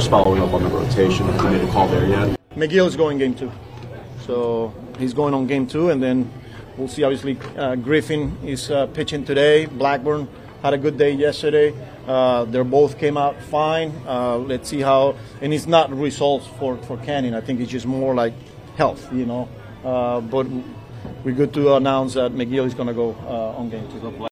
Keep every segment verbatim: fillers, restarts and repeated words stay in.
just following up on the rotation, have you made a call there yet? McGill is going game two. So he's going on game two, and then we'll see. Obviously, uh, Griffin is uh, pitching today. Blackburn had a good day yesterday. Uh, they both came out fine. Uh, let's see how. And it's not results for, for Canning. I think it's just more like health, you know. Uh, but we're good to announce that McGill is going to go uh, on game two.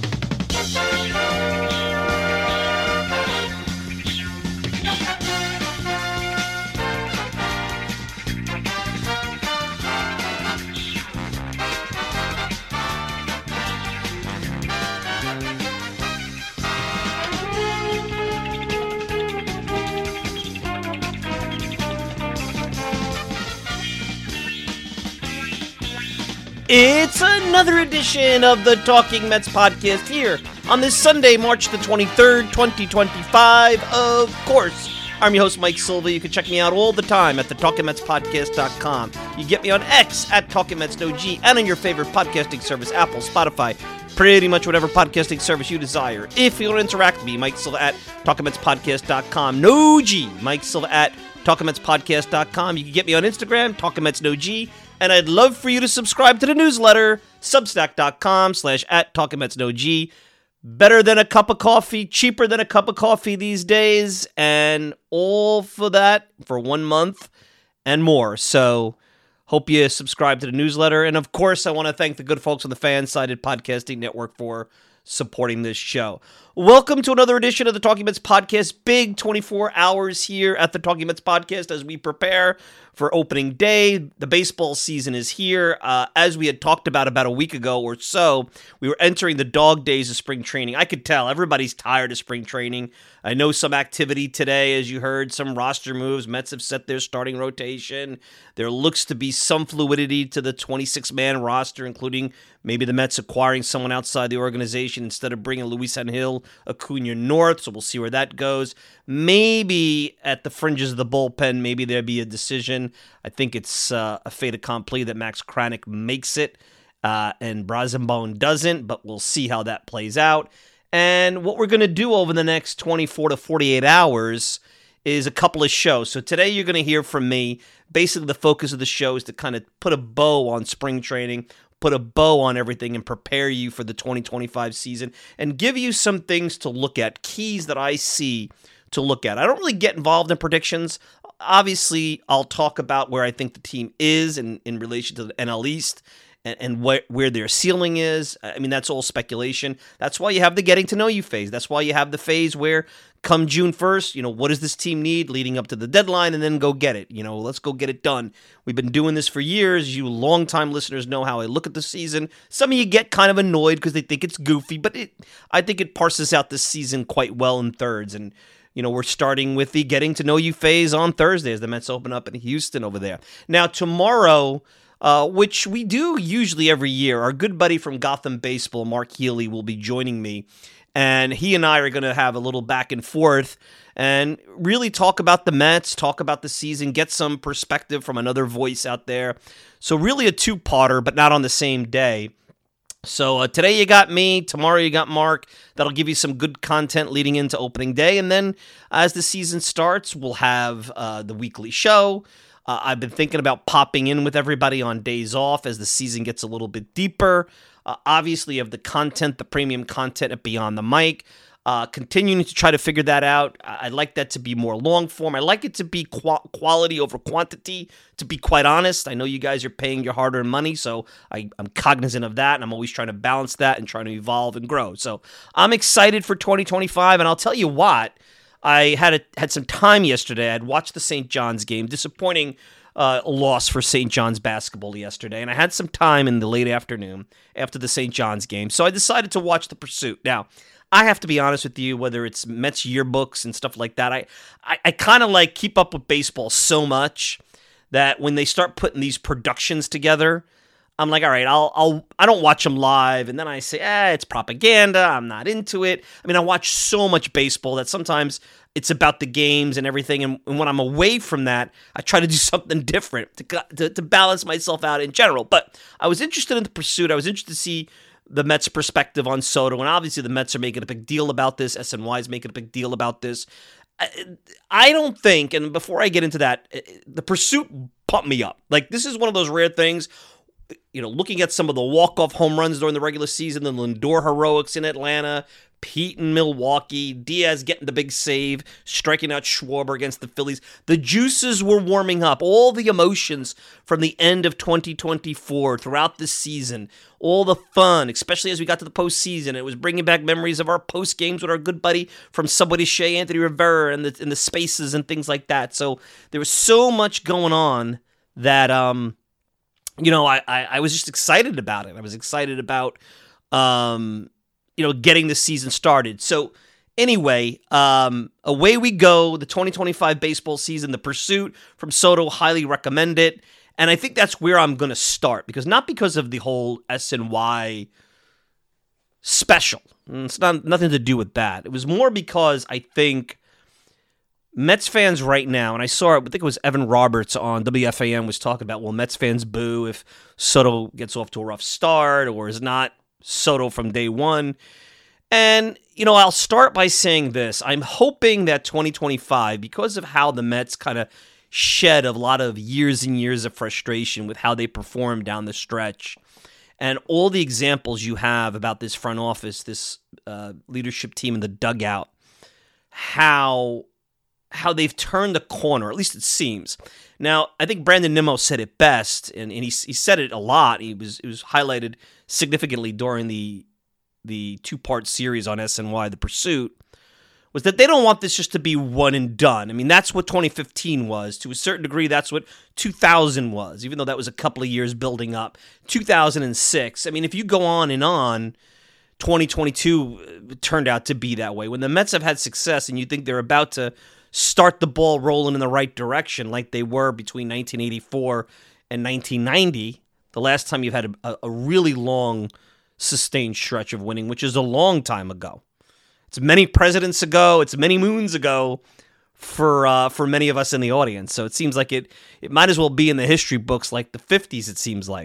It's another edition of the Talking Mets podcast here on this Sunday, March the twenty-third, twenty twenty-five. Of course, I'm your host, Mike Silva. You can check me out all the time at the talking mets podcast dot com. You get me on X at Talking Mets No G and on your favorite podcasting service, Apple, Spotify, pretty much whatever podcasting service you desire. If you want to interact with me, Mike Silva at talking mets podcast dot com. No G, Mike Silva at talking mets podcast dot com. You can get me on Instagram, Talking Mets No G. And I'd love for you to subscribe to the newsletter, substack dot com slash at Talking Mets No G. Better than a cup of coffee, cheaper than a cup of coffee these days, and all for that for one month and more. So hope you subscribe to the newsletter. And of course, I want to thank the good folks on the Fansided Podcasting Network for supporting this show. Welcome to another edition of the Talking Mets podcast. Big twenty-four hours here at the Talking Mets podcast as we prepare for opening day. The baseball season is here. Uh, as we had talked about about a week ago or so, we were entering the dog days of spring training. I could tell everybody's tired of spring training. I know some activity today, as you heard, some roster moves. Mets have set their starting rotation. There looks to be some fluidity to the twenty-six man roster, including maybe the Mets acquiring someone outside the organization instead of bringing Luis Angel Acuna north, so we'll see where that goes. Maybe at the fringes of the bullpen, maybe there'll be a decision. I think it's uh, a fait accompli that Max Kranick makes it uh, and Brazenbone doesn't, but we'll see how that plays out. And what we're going to do over the next twenty-four to forty-eight hours is a couple of shows. So today you're going to hear from me. Basically, the focus of the show is to kind of put a bow on spring training, put a bow on everything and prepare you for the twenty twenty-five season and give you some things to look at, keys that I see to look at. I don't really get involved in predictions. Obviously, I'll talk about where I think the team is in, in relation to the N L East and, and where, where their ceiling is. I mean, that's all speculation. That's why you have the getting to know you phase. That's why you have the phase where come June first, you know, what does this team need leading up to the deadline, and then go get it. You know, let's go get it done. We've been doing this for years. You longtime listeners know how I look at the season. Some of you get kind of annoyed because they think it's goofy, but it, I think it parses out this season quite well in thirds. And, you know, we're starting with the getting to know you phase on Thursday as the Mets open up in Houston over there. Now, tomorrow, uh, which we do usually every year, our good buddy from Gotham Baseball, Mark Healy, will be joining me. And he and I are going to have a little back and forth and really talk about the Mets, talk about the season, get some perspective from another voice out there. So really a two-parter, but not on the same day. So uh, today you got me, tomorrow you got Mark. That'll give you some good content leading into opening day. And then as the season starts, we'll have uh, the weekly show. Uh, I've been thinking about popping in with everybody on days off as the season gets a little bit deeper. Uh, obviously, of the content, the premium content at Beyond the Mic. Uh, continuing to try to figure that out. I- I'd like that to be more long form. I like it to be qu- quality over quantity, to be quite honest. I know you guys are paying your hard-earned money, so I- I'm cognizant of that, and I'm always trying to balance that and trying to evolve and grow. So I'm excited for twenty twenty-five, and I'll tell you what, I had a, had some time yesterday. I'd watched the Saint John's game. Disappointing uh, loss for Saint John's basketball yesterday, and I had some time in the late afternoon after the Saint John's game, so I decided to watch The Pursuit. Now, I have to be honest with you, whether it's Mets yearbooks and stuff like that, I I, I kind of like keep up with baseball so much that when they start putting these productions together, I'm like, all right, I'll I'll I don't watch them live, and then I say, eh, it's propaganda. I'm not into it. I mean, I watch so much baseball that sometimes it's about the games and everything, and, and when I'm away from that, I try to do something different to, to to balance myself out in general. But I was interested in The Pursuit. I was interested to see the Mets' perspective on Soto, and obviously the Mets are making a big deal about this. S N Y is making a big deal about this. I don't think, and before I get into that, the pursuit pumped me up. Like, this is one of those rare things, you know, looking at some of the walk-off home runs during the regular season, the Lindor heroics in Atlanta, Pete in Milwaukee, Diaz getting the big save, striking out Schwarber against the Phillies. The juices were warming up. All the emotions from the end of twenty twenty-four throughout the season, all the fun, especially as we got to the postseason. It was bringing back memories of our post games with our good buddy from Subway to Shea, Anthony Rivera, and the, and the spaces and things like that. So there was so much going on that, um, you know, I, I, I was just excited about it. I was excited about, um, you know, getting the season started. So anyway, um, away we go. The twenty twenty-five baseball season, the pursuit from Soto, highly recommend it. And I think that's where I'm going to start, because not because of the whole S N Y special. It's not nothing to do with that. It was more because I think Mets fans right now, and I saw it, I think it was Evan Roberts on W F A M was talking about, well, Mets fans boo if Soto gets off to a rough start or is not Soto from day one. And, you know, I'll start by saying this. I'm hoping that twenty twenty-five, because of how the Mets kind of shed a lot of years and years of frustration with how they performed down the stretch, and all the examples you have about this front office, this uh, leadership team in the dugout, how how they've turned the corner, at least it seems. Now, I think Brandon Nimmo said it best, and, and he he said it a lot. He was it was highlighted significantly during the the two-part series on S N Y, The Pursuit, was that they don't want this just to be one and done. I mean, that's what twenty fifteen was. To a certain degree, that's what two thousand was, even though that was a couple of years building up. two thousand six, I mean, if you go on and on, twenty twenty-two turned out to be that way. When the Mets have had success and you think they're about to start the ball rolling in the right direction like they were between nineteen eighty-four and nineteen ninety, the last time you've had a, a really long, sustained stretch of winning, which is a long time ago. It's many presidents ago. It's many moons ago for uh, for many of us in the audience. So it seems like it it might as well be in the history books like the fifties, it seems like.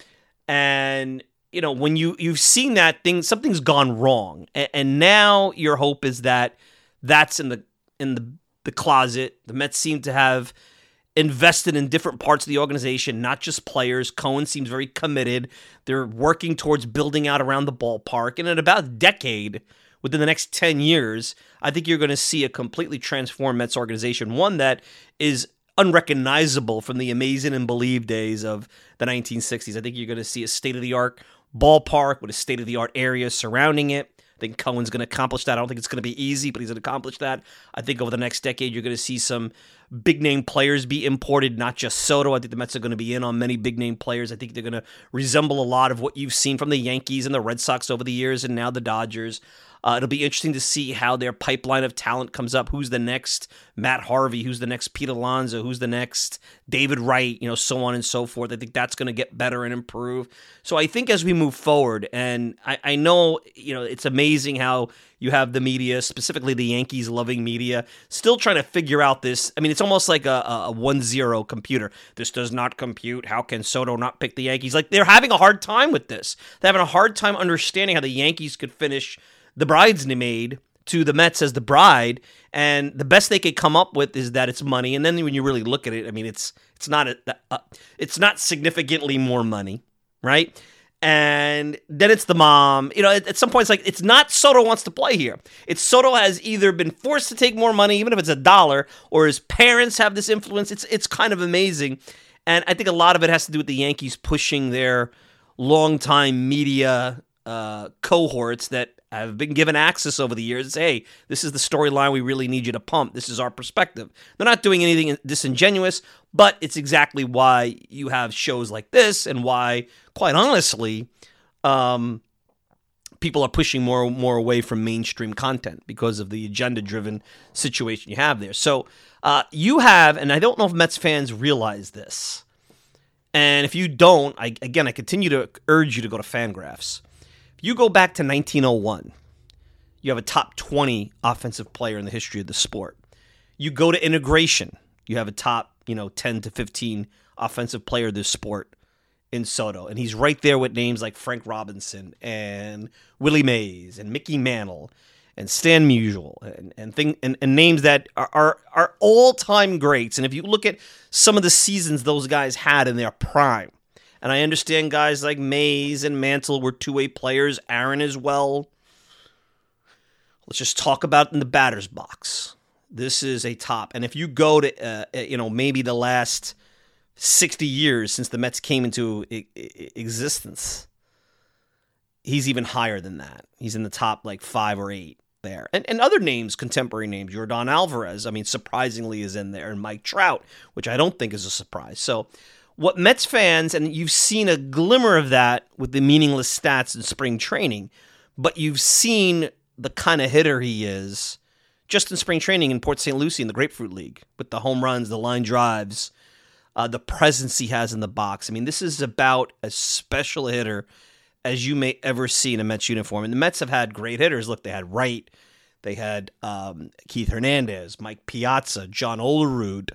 And, you know, when you, you've seen that thing, something's gone wrong. And, and now your hope is that that's in the in the the closet. The Mets seem to have invested in different parts of the organization, not just players. Cohen seems very committed. They're working towards building out around the ballpark. And in about a decade, within the next ten years, I think you're going to see a completely transformed Mets organization, one that is unrecognizable from the amazing and believed days of the nineteen sixties. I think you're going to see a state-of-the-art ballpark with a state-of-the-art area surrounding it. I think Cohen's going to accomplish that. I don't think it's going to be easy, but he's going to accomplish that. I think over the next decade, you're going to see some big-name players be imported, not just Soto. I think the Mets are going to be in on many big-name players. I think they're going to resemble a lot of what you've seen from the Yankees and the Red Sox over the years, and now the Dodgers. Uh, it'll be interesting to see how their pipeline of talent comes up. Who's the next Matt Harvey? Who's the next Pete Alonso? Who's the next David Wright? You know, so on and so forth. I think that's going to get better and improve. So I think as we move forward, and I, I know, you know, it's amazing how you have the media, specifically the Yankees loving media, still trying to figure out this. I mean, it's almost like a, a one-zero computer. This does not compute. How can Soto not pick the Yankees? Like, they're having a hard time with this. They're having a hard time understanding how the Yankees could finish the bridesmaid to the Mets as the bride, and the best they could come up with is that it's money. And then when you really look at it, I mean, it's it's not a, uh, it's not significantly more money, right? And then it's the mom. You know, at, at some point, it's like it's not Soto wants to play here. It's Soto has either been forced to take more money, even if it's a dollar, or his parents have this influence. It's it's kind of amazing, and I think a lot of it has to do with the Yankees pushing their longtime media uh, cohorts that have been given access over the years. Hey, this is the storyline we really need you to pump. This is our perspective. They're not doing anything disingenuous, but it's exactly why you have shows like this and why, quite honestly, um, people are pushing more and more away from mainstream content because of the agenda-driven situation you have there. So uh, you have, and I don't know if Mets fans realize this, and if you don't, I, again, I continue to urge you to go to Fangraphs. If you go back to nineteen oh one, you have a top twenty offensive player in the history of the sport. You go to integration, you have a top, you know, ten to fifteen offensive player of this sport in Soto. And he's right there with names like Frank Robinson and Willie Mays and Mickey Mantle. and Stan Musial and and, thing, and, and names that are, are, are all-time greats. And if you look at some of the seasons those guys had in their prime, and I understand guys like Mays and Mantle were two-way players, Aaron as well. Let's just talk about in the batter's box. This is a top. And if you go to, uh, you know, maybe the last sixty years since the Mets came into I- I- existence, he's even higher than that. He's in the top like five or eight there. And, and other names, contemporary names, Yordan Alvarez, I mean, surprisingly is in there. And Mike Trout, which I don't think is a surprise. So what Mets fans, and you've seen a glimmer of that with the meaningless stats in spring training, but you've seen the kind of hitter he is just in spring training in Port Saint Lucie in the Grapefruit League with the home runs, the line drives, uh, the presence he has in the box. I mean, this is about as special a hitter as you may ever see in a Mets uniform. And the Mets have had great hitters. Look, they had Wright, they had um, Keith Hernandez, Mike Piazza, John Olerud.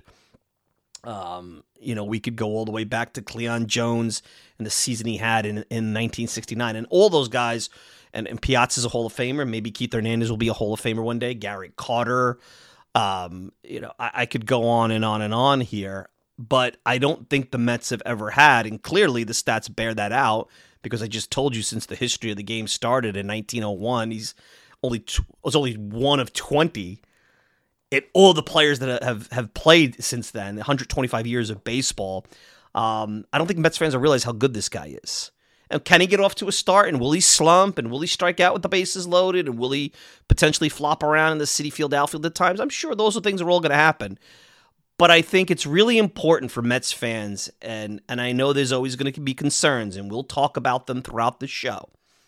Um, you know, we could go all the way back to Cleon Jones and the season he had in, in nineteen sixty-nine. And all those guys, and, and Piazza's a Hall of Famer. Maybe Keith Hernandez will be a Hall of Famer one day. Gary Carter. Um, you know, I, I could go on and on and on here. But I don't think the Mets have ever had, and clearly the stats bear that out, because I just told you since the history of the game started in nineteen oh one, he's only t- was only one of twenty. It, all the players that have, have played since then, one hundred twenty-five years of baseball, um, I don't think Mets fans will realize how good this guy is. And can he get off to a start? And will he slump? And will he strike out with the bases loaded? And will he potentially flop around in the Citi Field outfield at times? I'm sure those are things that are all going to happen. But I think it's really important for Mets fans, and, and I know there's always going to be concerns, and we'll talk about them throughout the show,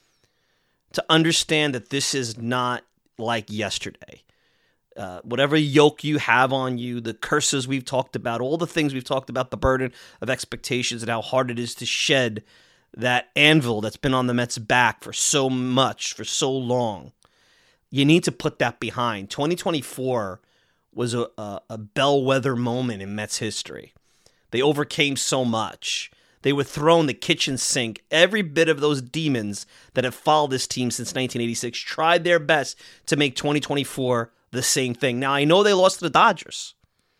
to understand that this is not like yesterday. Uh, whatever yoke you have on you, the curses we've talked about, all the things we've talked about, the burden of expectations and how hard it is to shed that anvil that's been on the Mets' back for so much, for so long. You need to put that behind. twenty twenty-four was a, a, a bellwether moment in Mets history. They overcame so much. They were thrown the kitchen sink. Every bit of those demons that have followed this team since nineteen eighty-six tried their best to make twenty twenty-four the same thing. Now, I know they lost to the Dodgers.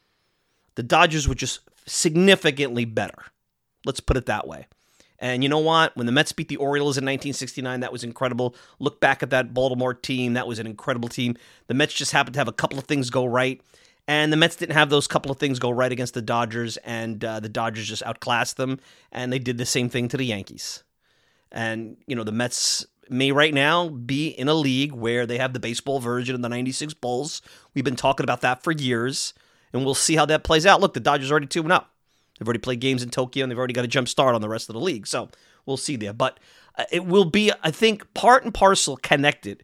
The Dodgers were just significantly better. Let's put it that way. And you know what? When the Mets beat the Orioles in nineteen sixty-nine, that was incredible. Look back at that Baltimore team. That was an incredible team. The Mets just happened to have a couple of things go right. And the Mets didn't have those couple of things go right against the Dodgers. And uh, the Dodgers just outclassed them. And they did the same thing to the Yankees. And, you know, the Mets may right now be in a league where they have the baseball version of the ninety-six Bulls. We've been talking about that for years, and we'll see how that plays out. Look, the Dodgers are already two and oh. They've already played games in Tokyo, and they've already got a jump start on the rest of the league, so we'll see there. But uh, it will be, I think, part and parcel connected.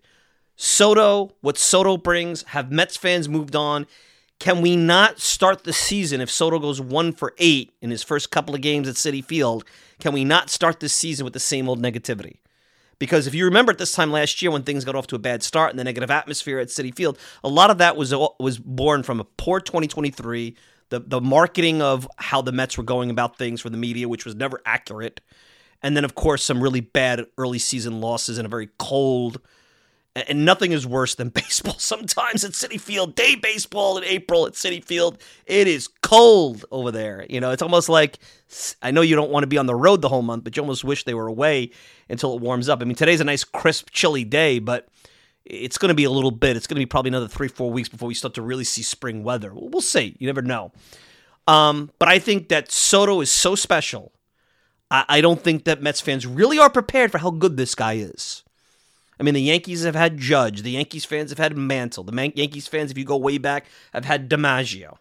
Soto, what Soto brings, have Mets fans moved on? Can we not start the season if Soto goes one for eight in his first couple of games at Citi Field? Can we not start this season with the same old negativity? Because if you remember at this time last year when things got off to a bad start and the negative atmosphere at Citi Field, a lot of that was was born from a poor twenty twenty-three, the, the marketing of how the Mets were going about things for the media, which was never accurate, and then, of course, some really bad early season losses in a very cold, and nothing is worse than baseball sometimes at Citi Field. Day baseball in April at Citi Field, it is cold over there. You know, it's almost like, I know you don't want to be on the road the whole month, but you almost wish they were away until it warms up. I mean, today's a nice, crisp, chilly day, but it's going to be a little bit. It's going to be probably another three, four weeks before we start to really see spring weather. We'll see. You never know. Um, but I think that Soto is so special. I, I don't think that Mets fans really are prepared for how good this guy is. I mean, the Yankees have had Judge. The Yankees fans have had Mantle. The Man- Yankees fans, if you go way back, have had DiMaggio.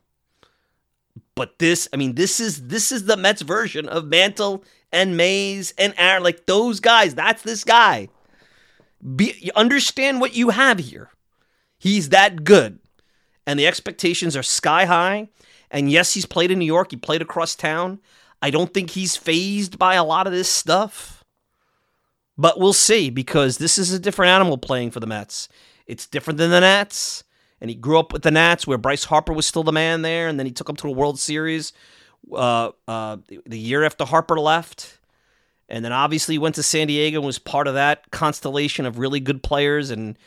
But this, I mean, this is this is the Mets version of Mantle and Mays and Aaron. Like, those guys, that's this guy. Be, you understand what you have here. He's that good. And the expectations are sky high. And yes, he's played in New York. He played across town. I don't think he's fazed by a lot of this stuff. But we'll see, because this is a different animal playing for the Mets. It's different than the Nats. And he grew up with the Nats, where Bryce Harper was still the man there, and then he took them to a World Series uh, uh, the year after Harper left. And then obviously he went to San Diego and was part of that constellation of really good players. And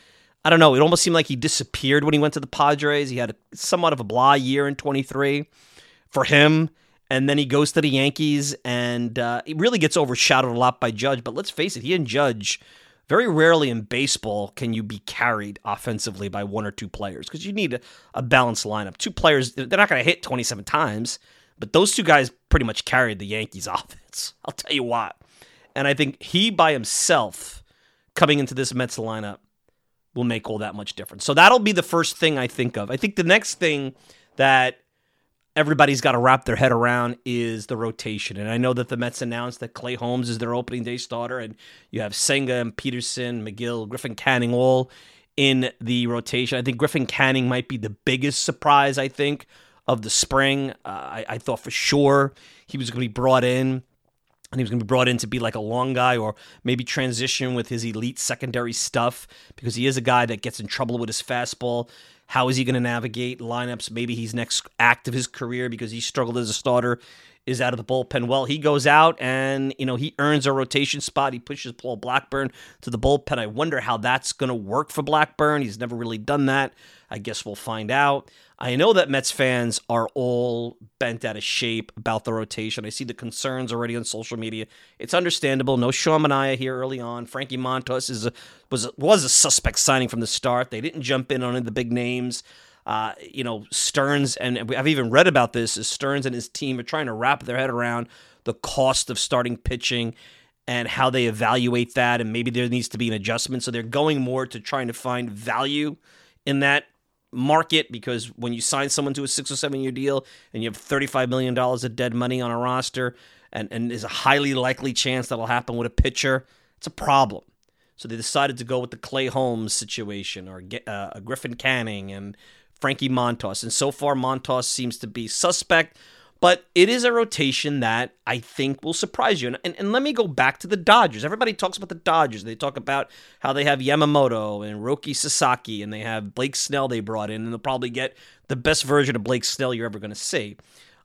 I don't know. It almost seemed like he disappeared when he went to the Padres. He had a, somewhat of a blah year in twenty-three for him. And then he goes to the Yankees, and uh, he really gets overshadowed a lot by Judge. But let's face it, he and Judge, very rarely in baseball can you be carried offensively by one or two players because you need a, a balanced lineup. Two players, they're not going to hit twenty-seven times, but those two guys pretty much carried the Yankees offense. I'll tell you what. And I think he by himself coming into this Mets lineup will make all that much difference. So that'll be the first thing I think of. I think the next thing that everybody's got to wrap their head around is the rotation. And I know that the Mets announced that Clay Holmes is their opening day starter, and you have Senga and Peterson, McGill, Griffin Canning all in the rotation. I think Griffin Canning might be the biggest surprise, I think, of the spring. Uh, I, I thought for sure he was going to be brought in, and he was going to be brought in to be like a long guy or maybe transition with his elite secondary stuff because he is a guy that gets in trouble with his fastball. How is he going to navigate lineups? Maybe he's next act of his career because he struggled as a starter, is out of the bullpen. Well, he goes out and, you know, he earns a rotation spot. He pushes Paul Blackburn to the bullpen. I wonder how that's going to work for Blackburn. He's never really done that. I guess we'll find out. I know that Mets fans are all bent out of shape about the rotation. I see the concerns already on social media. It's understandable. No Sean Manaea here early on. Frankie Montas is a, was, a, was a suspect signing from the start. They didn't jump in on any of the big names. Uh, you know, Stearns, and I've even read about this, is Stearns and his team are trying to wrap their head around the cost of starting pitching and how they evaluate that, and maybe there needs to be an adjustment. So they're going more to trying to find value in that market, because when you sign someone to a six or seven year deal and you have thirty-five million dollars of dead money on a roster, and, and there's a highly likely chance that'll happen with a pitcher, it's a problem. So they decided to go with the Clay Holmes situation, or uh, a Griffin Canning and Frankie Montas. And so far, Montas seems to be suspect, but it is a rotation that I think will surprise you. And, and, and let me go back to the Dodgers. Everybody talks about the Dodgers. They talk about how they have Yamamoto and Roki Sasaki, and they have Blake Snell they brought in, and they'll probably get the best version of Blake Snell you're ever going to see.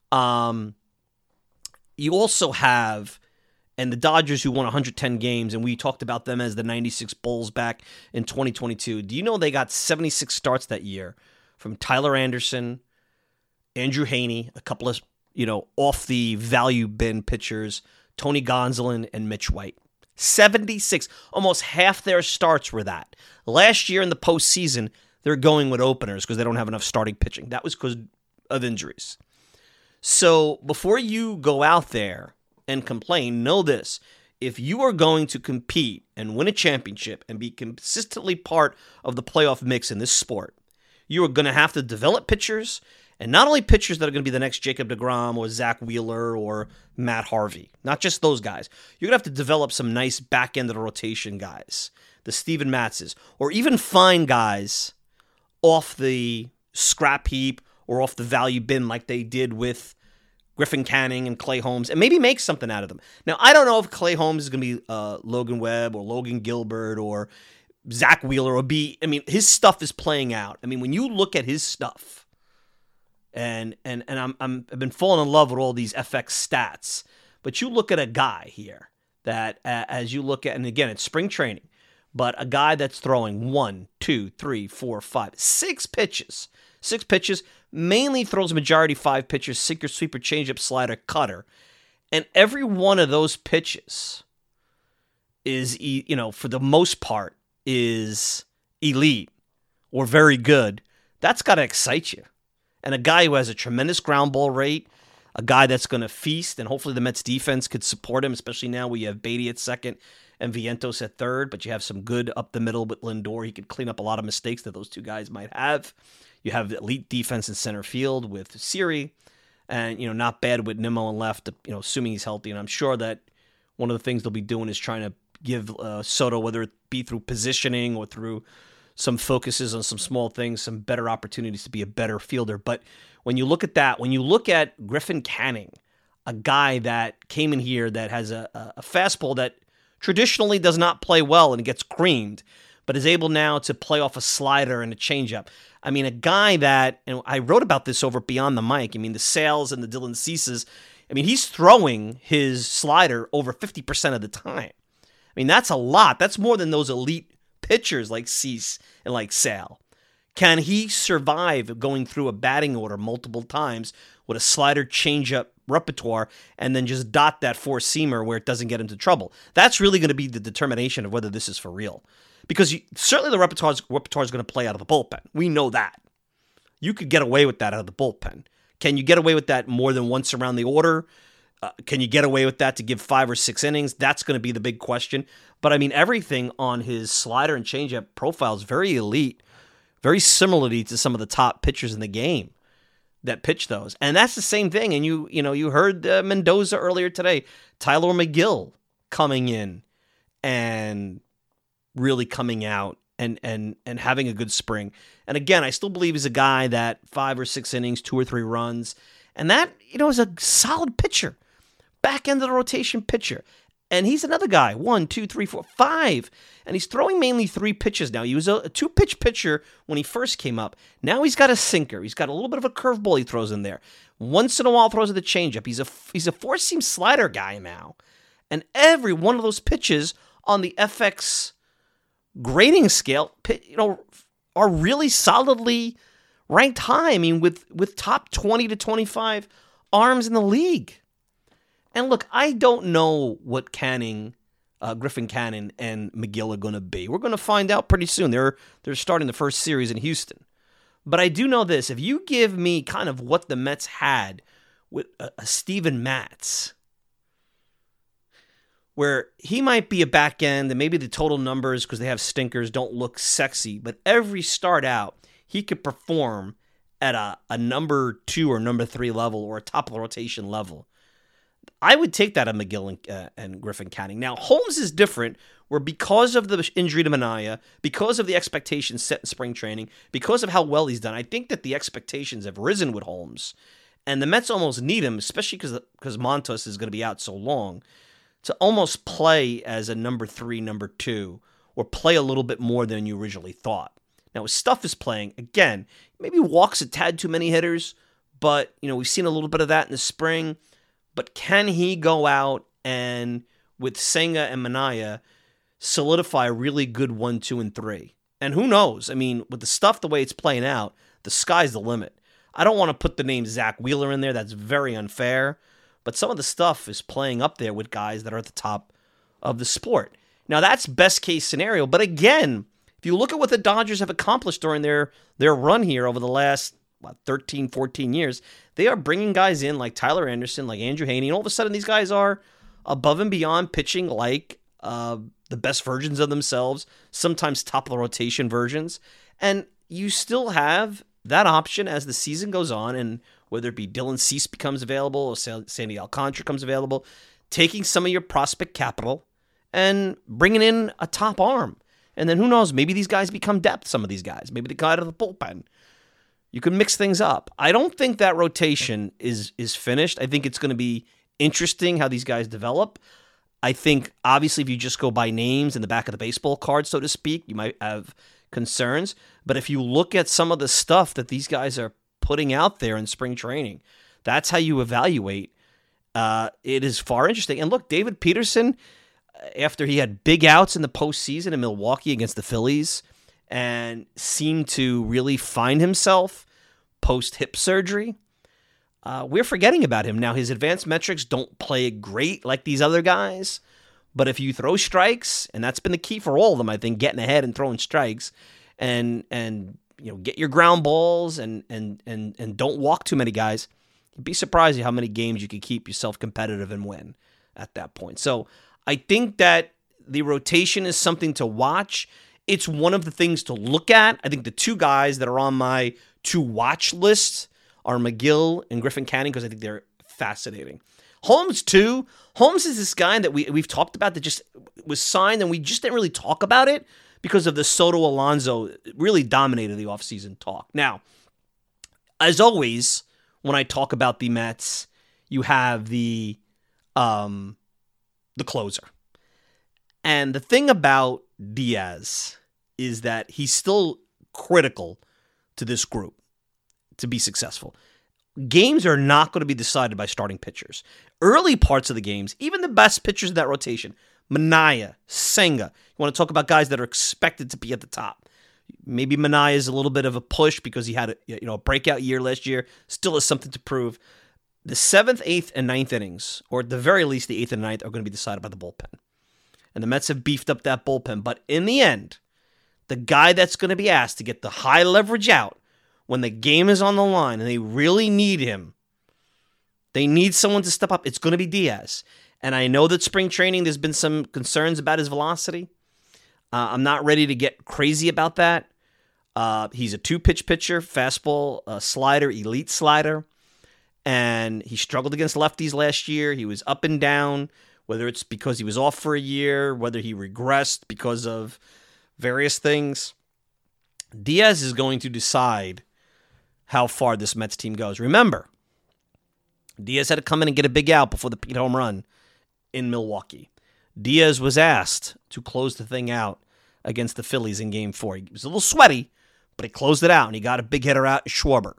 Um, you also have, and the Dodgers who won one hundred ten games, and we talked about them as the ninety-six Bulls back in twenty twenty-two. Do you know they got seventy-six starts that year from Tyler Anderson, Andrew Haney, a couple of, you know, off the value bin pitchers, Tony Gonsolin and Mitch White. seventy-six. Almost half their starts were that. Last year in the postseason, they're going with openers because they don't have enough starting pitching. That was because of injuries. So before you go out there and complain, know this. If you are going to compete and win a championship and be consistently part of the playoff mix in this sport, you are going to have to develop pitchers, and not only pitchers that are going to be the next Jacob deGrom or Zach Wheeler or Matt Harvey, not just those guys. You're going to have to develop some nice back end of the rotation guys, the Steven Matzes, or even find guys off the scrap heap or off the value bin like they did with Griffin Canning and Clay Holmes, and maybe make something out of them. Now, I don't know if Clay Holmes is going to be uh, Logan Webb or Logan Gilbert or Zach Wheeler or be, I mean, his stuff is playing out. I mean, when you look at his stuff, and and and I'm, I'm I've been falling in love with all these F X stats, but you look at a guy here that, uh, as you look at, and again, it's spring training, but a guy that's throwing one, two, three, four, five, six pitches, six pitches, mainly throws majority five pitches, sinker, sweeper, changeup, slider, cutter, and every one of those pitches is, you know, for the most part, is elite or very good. That's got to excite you. And a guy who has a tremendous ground ball rate, a guy that's going to feast, and hopefully the Mets defense could support him, especially now we have Beatty at second and Vientos at third, but you have some good up the middle with Lindor. He could clean up a lot of mistakes that those two guys might have. You have elite defense in center field with Siri, and, you know, not bad with Nimmo and left, you know, assuming he's healthy. And I'm sure that one of the things they'll be doing is trying to give uh, Soto, whether it be through positioning or through some focuses on some small things, some better opportunities to be a better fielder. But when you look at that, when you look at Griffin Canning, a guy that came in here that has a, a fastball that traditionally does not play well and gets creamed, but is able now to play off a slider and a changeup. I mean, a guy that, and I wrote about this over Beyond the Mic, I mean, the Sales and the Dylan Ceases, I mean, he's throwing his slider over fifty percent of the time. I mean, that's a lot. That's more than those elite pitchers like Cease and like Sale? Can he survive going through a batting order multiple times with a slider changeup repertoire and then just dot that four-seamer where it doesn't get into trouble? That's really going to be the determination of whether this is for real. Because you, certainly the repertoire is going to play out of the bullpen. We know that. You could get away with that out of the bullpen. Can you get away with that more than once around the order? Uh, can you get away with that to give five or six innings? That's going to be the big question. But, I mean, everything on his slider and changeup profile is very elite, very similarly to some of the top pitchers in the game that pitch those. And that's the same thing. And you you know, you heard uh, Mendoza earlier today, Tyler McGill coming in and really coming out and and and having a good spring. And again, I still believe he's a guy that five or six innings, two or three runs, and that, you know, is a solid pitcher, back end of the rotation pitcher. And he's another guy, one, two, three, four, five, and he's throwing mainly three pitches now. He was a, a two-pitch pitcher when he first came up. Now he's got a sinker. He's got a little bit of a curveball he throws in there. Once in a while throws at the changeup. He's a he's a four-seam slider guy now, and every one of those pitches on the F X grading scale, you know, are really solidly ranked high. I mean, with with top twenty to twenty-five arms in the league. And look, I don't know what Canning, uh, Griffin Canning and McGill are going to be. We're going to find out pretty soon. They're they're starting the first series in Houston. But I do know this. If you give me kind of what the Mets had with a, a Steven Matz, where he might be a back end and maybe the total numbers, because they have stinkers, don't look sexy, but every start out, he could perform at a, a number two or number three level or a top of the rotation level. I would take that on McGill and, uh, and Griffin Canning. Now, Holmes is different, where because of the injury to Minaya, because of the expectations set in spring training, because of how well he's done, I think that the expectations have risen with Holmes. And the Mets almost need him, especially because because Montas is going to be out so long, to almost play as a number three, number two, or play a little bit more than you originally thought. Now, his stuff is playing, again, maybe walks a tad too many hitters, but, you know, we've seen a little bit of that in the spring. But can he go out and, with Senga and Minaya, solidify a really good one, two, and three? And who knows? I mean, with the stuff the way it's playing out, the sky's the limit. I don't want to put the name Zach Wheeler in there. That's very unfair. But some of the stuff is playing up there with guys that are at the top of the sport. Now, that's best case scenario. But again, if you look at what the Dodgers have accomplished during their, their run here over the last what, thirteen, fourteen years, they are bringing guys in like Tyler Anderson, like Andrew Heaney, and all of a sudden these guys are above and beyond pitching like uh, the best versions of themselves, sometimes top of the rotation versions. And you still have that option as the season goes on, and whether it be Dylan Cease becomes available or Sandy Alcantara comes available, taking some of your prospect capital and bringing in a top arm. And then who knows, maybe these guys become depth, some of these guys. Maybe they go out of the bullpen. You can mix things up. I don't think that rotation is is finished. I think it's going to be interesting how these guys develop. I think, obviously, if you just go by names in the back of the baseball card, so to speak, you might have concerns. But if you look at some of the stuff that these guys are putting out there in spring training, that's how you evaluate. Uh, it is far interesting. And look, David Peterson, after he had big outs in the postseason in Milwaukee against the Phillies, and seemed to really find himself post-hip surgery, uh, we're forgetting about him. Now, his advanced metrics don't play great like these other guys, but if you throw strikes, and that's been the key for all of them, I think, getting ahead and throwing strikes, and and you know, get your ground balls and and and and don't walk too many guys, you'd be surprised at how many games you could keep yourself competitive and win at that point. So I think that the rotation is something to watch. It's one of the things to look at. I think the two guys that are on my to-watch list are McGill and Griffin Canning, because I think they're fascinating. Holmes, too. Holmes is this guy that we, we've talked about that just was signed, and we just didn't really talk about it because of the Soto-Alonso really dominated the offseason talk. Now, as always, when I talk about the Mets, you have the um, the closer. And the thing about Diaz is that he's still critical to this group to be successful. Games are not going to be decided by starting pitchers. Early parts of the games, even the best pitchers in that rotation, Minaya, Senga. You want to talk about guys that are expected to be at the top. Maybe Minaya is a little bit of a push because he had a, you know, a breakout year last year. Still has something to prove. The seventh, eighth, and ninth innings, or at the very least the eighth and ninth, are going to be decided by the bullpen. And the Mets have beefed up that bullpen. But in the end, the guy that's going to be asked to get the high leverage out when the game is on the line and they really need him, they need someone to step up, it's going to be Diaz. And I know that spring training, there's been some concerns about his velocity. Uh, I'm not ready to get crazy about that. Uh, he's a two-pitch pitcher, fastball, uh, slider, elite slider. And he struggled against lefties last year. He was up and down, whether it's because he was off for a year, whether he regressed because of various things. Diaz is going to decide how far this Mets team goes. Remember, Diaz had to come in and get a big out before the Pete home run in Milwaukee. Diaz was asked to close the thing out against the Phillies in Game four. He was a little sweaty, but he closed it out, and he got a big hitter out, Schwarber.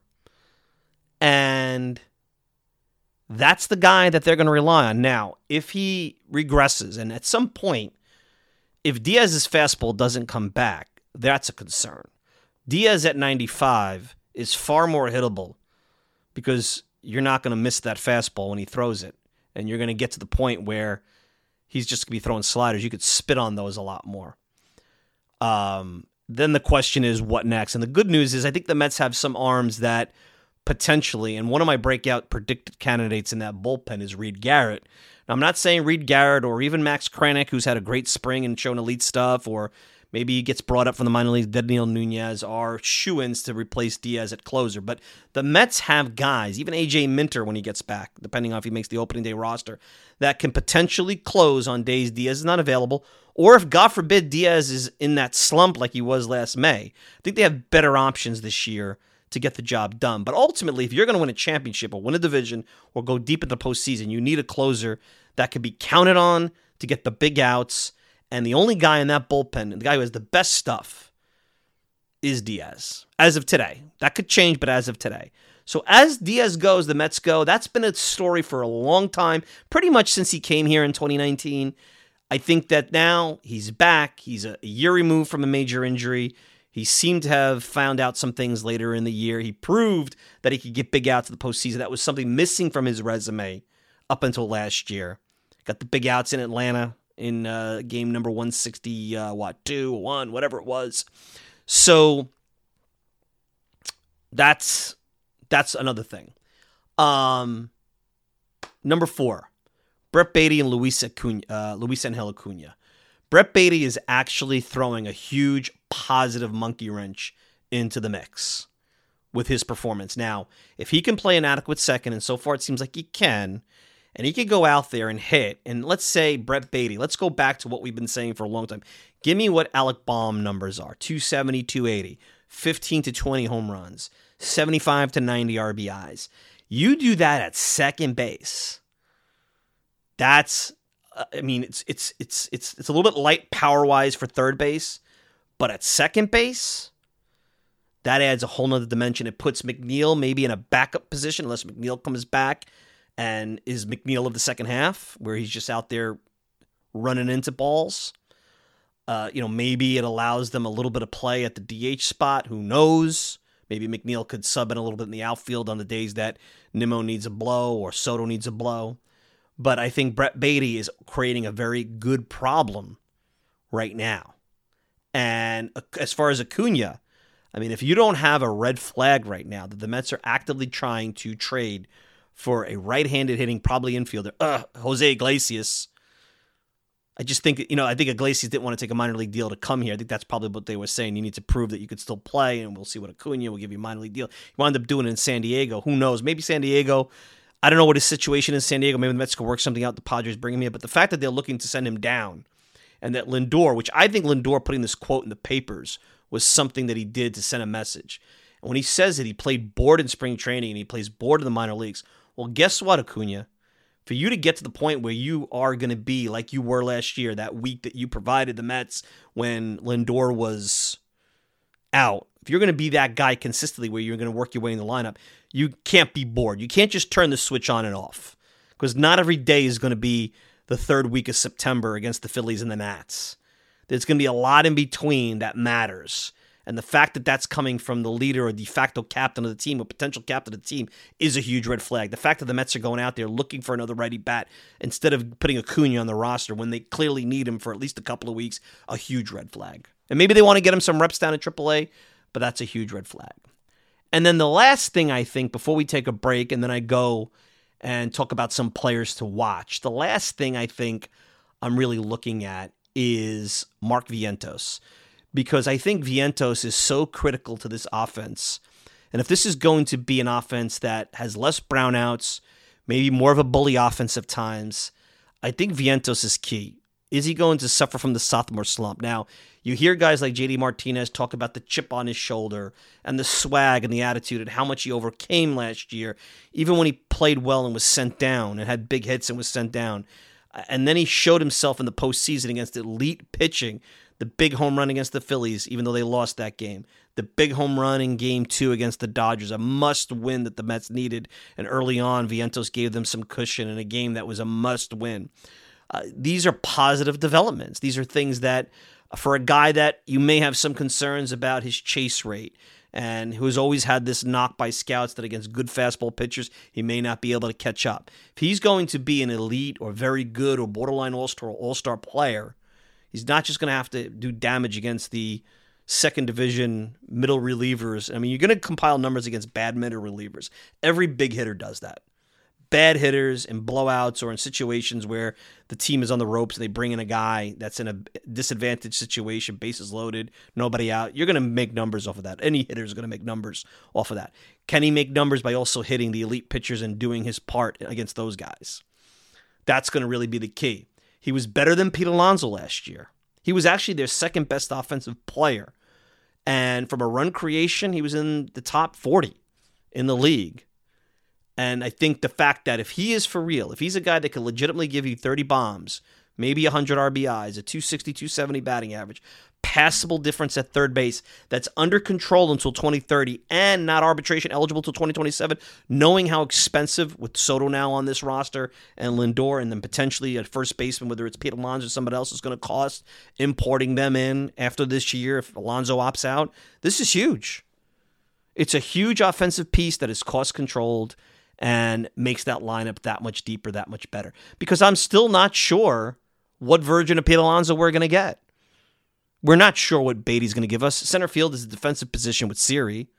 And that's the guy that they're going to rely on. Now, if he regresses, and at some point, if Diaz's fastball doesn't come back, that's a concern. Diaz at ninety-five is far more hittable because you're not going to miss that fastball when he throws it. And you're going to get to the point where he's just going to be throwing sliders. You could spit on those a lot more. Um, then the question is, what next? And the good news is I think the Mets have some arms that potentially, and one of my breakout predicted candidates in that bullpen is Reed Garrett. Now, I'm not saying Reed Garrett or even Max Kranick, who's had a great spring and shown elite stuff, or maybe he gets brought up from the minor leagues, Daniel Nunez, are shoo-ins to replace Diaz at closer. But the Mets have guys, even A J Minter when he gets back, depending on if he makes the opening day roster, that can potentially close on days Diaz is not available, or if, God forbid, Diaz is in that slump like he was last May. I think they have better options this year to get the job done. But ultimately, if you're going to win a championship or win a division or go deep in the postseason, you need a closer that can be counted on to get the big outs. And the only guy in that bullpen, the guy who has the best stuff, is Diaz. As of today. That could change, but as of today. So as Diaz goes, the Mets go. That's been a story for a long time, pretty much since he came here in twenty nineteen. I think that now he's back. He's a year removed from a major injury. He seemed to have found out some things later in the year. He proved that he could get big outs in the postseason. That was something missing from his resume up until last year. Got the big outs in Atlanta in uh, game number one sixty, uh, what, two, one, whatever it was. So that's that's another thing. Um, number four, Brett Baty and Luis Acuna, uh, Luis Angel Acuna. Brett Baty is actually throwing a huge positive monkey wrench into the mix with his performance. Now, if he can play an adequate second, and so far it seems like he can, and he can go out there and hit, and let's say Brett Baty, let's go back to what we've been saying for a long time. Give me what Alec Baum numbers are. two seventy, two eighty, fifteen to twenty home runs, seventy-five to ninety R B Is. You do that at second base. That's I mean, it's it's it's it's it's a little bit light power-wise for third base, but at second base, that adds a whole nother dimension. It puts McNeil maybe in a backup position, unless McNeil comes back and is McNeil of the second half, where he's just out there running into balls. Uh, you know, maybe it allows them a little bit of play at the D H spot. Who knows? Maybe McNeil could sub in a little bit in the outfield on the days that Nimmo needs a blow or Soto needs a blow. But I think Brett Baty is creating a very good problem right now. And as far as Acuna, I mean, if you don't have a red flag right now that the Mets are actively trying to trade for a right-handed hitting, probably infielder, uh, Jose Iglesias, I just think, you know, I think Iglesias didn't want to take a minor league deal to come here. I think that's probably what they were saying. You need to prove that you could still play, and we'll see what Acuna will give you a minor league deal. He wound up doing it in San Diego. Who knows? Maybe San Diego... I don't know what his situation is in San Diego. Maybe the Mets could work something out. The Padres bring him in. But the fact that they're looking to send him down and that Lindor, which I think Lindor putting this quote in the papers was something that he did to send a message. And when he says that he played bored in spring training and he plays bored in the minor leagues, well, guess what, Acuna? For you to get to the point where you are going to be like you were last year, that week that you provided the Mets when Lindor was out, if you're going to be that guy consistently where you're going to work your way in the lineup, you can't be bored. You can't just turn the switch on and off because not every day is going to be the third week of September against the Phillies and the Nats. There's going to be a lot in between that matters. And the fact that that's coming from the leader or de facto captain of the team or potential captain of the team is a huge red flag. The fact that the Mets are going out there looking for another righty bat instead of putting Acuna on the roster when they clearly need him for at least a couple of weeks, a huge red flag. And maybe they want to get him some reps down at triple A, but that's a huge red flag. And then the last thing I think before we take a break and then I go and talk about some players to watch, the last thing I think I'm really looking at is Mark Vientos. Because I think Vientos is so critical to this offense. And if this is going to be an offense that has less brownouts, maybe more of a bully offense at times, I think Vientos is key. Is he going to suffer from the sophomore slump? Now, you hear guys like J D Martinez talk about the chip on his shoulder and the swag and the attitude and how much he overcame last year, even when he played well and was sent down and had big hits and was sent down. And then he showed himself in the postseason against elite pitching. The big home run against the Phillies, even though they lost that game. The big home run in game two against the Dodgers, a must win that the Mets needed. And early on, Vientos gave them some cushion in a game that was a must win. Uh, these are positive developments. These are things that, for a guy that you may have some concerns about his chase rate and who has always had this knock by scouts that against good fastball pitchers, he may not be able to catch up. If he's going to be an elite or very good or borderline all-star, all-star player, he's not just going to have to do damage against the second division middle relievers. I mean, you're going to compile numbers against bad middle relievers. Every big hitter does that. Bad hitters in blowouts or in situations where the team is on the ropes and they bring in a guy that's in a disadvantaged situation, bases loaded, nobody out. You're going to make numbers off of that. Any hitter is going to make numbers off of that. Can he make numbers by also hitting the elite pitchers and doing his part against those guys? That's going to really be the key. He was better than Pete Alonso last year. He was actually their second best offensive player. And from a run creation, he was in the top forty in the league. And I think the fact that if he is for real, if he's a guy that can legitimately give you thirty bombs, maybe one hundred R B Is, a two sixty, two seventy batting average, passable difference at third base that's under control until twenty thirty and not arbitration eligible until twenty twenty-seven, knowing how expensive with Soto now on this roster and Lindor and then potentially at first baseman, whether it's Pete Alonso or somebody else, is going to cost importing them in after this year if Alonso opts out. This is huge. It's a huge offensive piece that is cost controlled and makes that lineup that much deeper, that much better. Because I'm still not sure what version of Pete Alonso we're going to get. We're not sure what Beatty's going to give us. Center field is a defensive position with Siri.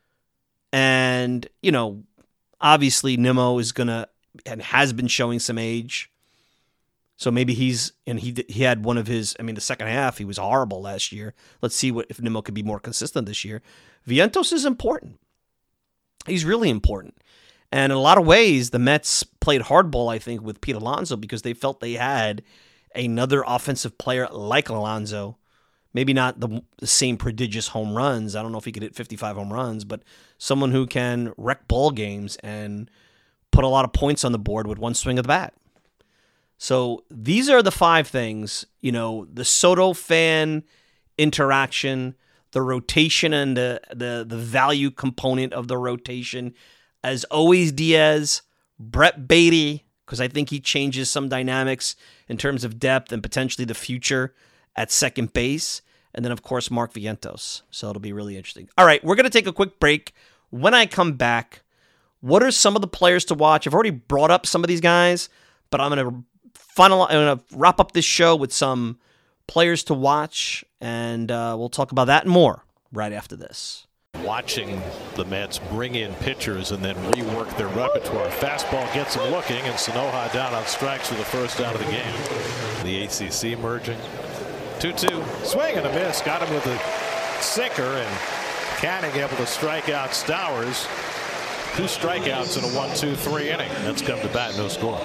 And, you know, obviously Nimmo is going to and has been showing some age. So maybe he's, and he he had one of his, I mean, the second half, he was horrible last year. Let's see what if Nimmo could be more consistent this year. Vientos is important. He's really important. And in a lot of ways, the Mets played hardball, I think, with Pete Alonso because they felt they had another offensive player like Alonso. Maybe not the, the same prodigious home runs. I don't know if he could hit fifty-five home runs, but someone who can wreck ball games and put a lot of points on the board with one swing of the bat. So these are the five things, you know, the Soto fan interaction, the rotation and the the, the value component of the rotation. As always, Diaz, Brett Beatty, because I think he changes some dynamics in terms of depth and potentially the future at second base. And then, of course, Mark Vientos. So it'll be really interesting. All right, we're going to take a quick break. When I come back, what are some of the players to watch? I've already brought up some of these guys, but I'm going to final. I'm going to wrap up this show with some players to watch, and uh, we'll talk about that and more right after this. Watching the Mets bring in pitchers and then rework their repertoire. Fastball gets him looking, and Sanoja down on strikes for the first out of the game. The A C C merging. two two. Swing and a miss. Got him with a sinker, and Canning able to strike out Stowers. Two strikeouts in a one two three inning. Mets come to bat, no score.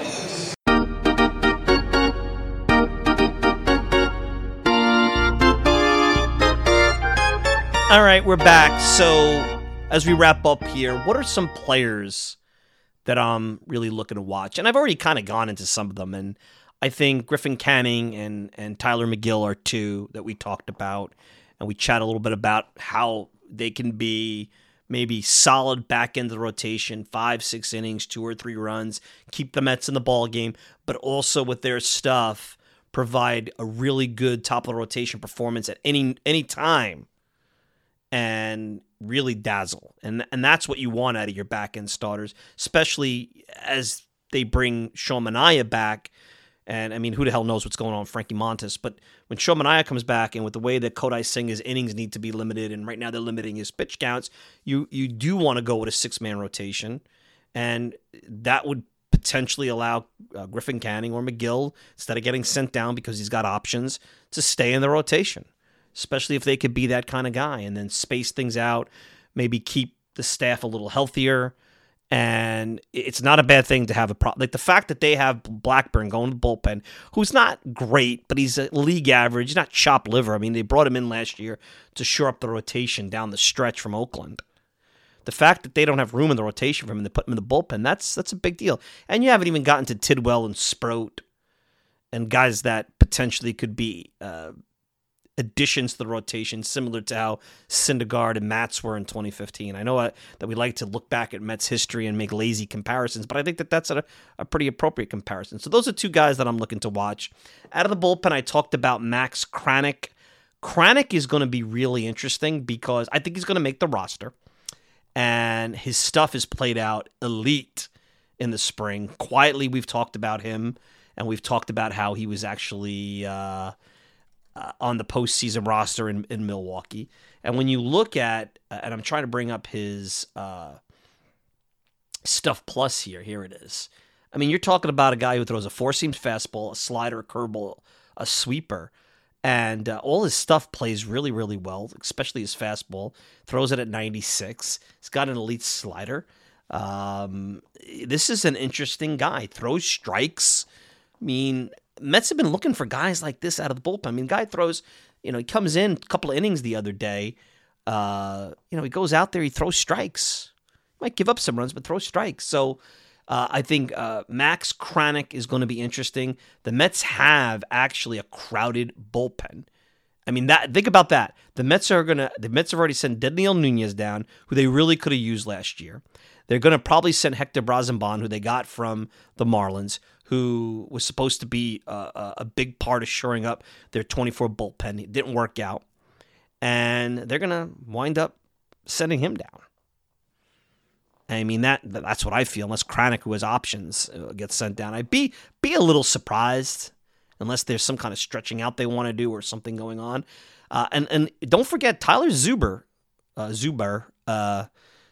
All right, we're back. So as we wrap up here, what are some players that I'm really looking to watch? And I've already kind of gone into some of them, and I think Griffin Canning and, and Tyler McGill are two that we talked about, and we chat a little bit about how they can be maybe solid back end of the rotation, five, six innings, two or three runs, keep the Mets in the ball game, but also with their stuff, provide a really good top of the rotation performance at any any time and really dazzle. And and that's what you want out of your back end starters, especially as they bring Sean Manaea back. And I mean, who the hell knows what's going on with Frankie Montas? But when Sean Manaea comes back, and with the way that Kodai Senga's innings need to be limited, and right now they're limiting his pitch counts, you you do want to go with a six-man rotation. And that would potentially allow uh, Griffin Canning or McGill, instead of getting sent down because he's got options, to stay in the rotation, especially if they could be that kind of guy, and then space things out, maybe keep the staff a little healthier. And it's not a bad thing to have a problem. Like the fact that they have Blackburn going to the bullpen, who's not great, but he's a league average. He's not chopped liver. I mean, they brought him in last year to shore up the rotation down the stretch from Oakland. The fact that they don't have room in the rotation for him and they put him in the bullpen, that's that's a big deal. And you haven't even gotten to Tidwell and Sproat and guys that potentially could be uh, additions to the rotation, similar to how Syndergaard and Matz were in twenty fifteen. I know uh, that we like to look back at Mets history and make lazy comparisons, but I think that that's a, a pretty appropriate comparison. So those are two guys that I'm looking to watch. Out of the bullpen, I talked about Max Kranick. Kranick is going to be really interesting because I think he's going to make the roster, and his stuff is played out elite in the spring. Quietly, we've talked about him, and we've talked about how he was actually uh, Uh, on the postseason roster in, in Milwaukee. And when you look at, uh, and I'm trying to bring up his uh, stuff plus here, here it is. I mean, you're talking about a guy who throws a four-seam fastball, a slider, a curveball, a sweeper, and uh, all his stuff plays really, really well, especially his fastball. Throws it at ninety-six. He's got an elite slider. Um, this is an interesting guy. Throws strikes. I mean, Mets have been looking for guys like this out of the bullpen. I mean, guy throws, you know, he comes in a couple of innings the other day. Uh, you know, he goes out there, he throws strikes. Might give up some runs, but throws strikes. So uh, I think uh, Max Kranick is going to be interesting. The Mets have actually a crowded bullpen. I mean, that think about that. The Mets are gonna. The Mets have already sent Dedniel Nunez down, who they really could have used last year. They're going to probably send Hector Brazenbon, who they got from the Marlins, who was supposed to be a, a big part of shoring up their twenty-four bullpen. It didn't work out. And they're going to wind up sending him down. I mean, that that's what I feel, unless Kranick, who has options, gets sent down. I'd be, be a little surprised, unless there's some kind of stretching out they want to do or something going on. Uh, and, and don't forget, Tyler Zuber, uh, Zuber, uh,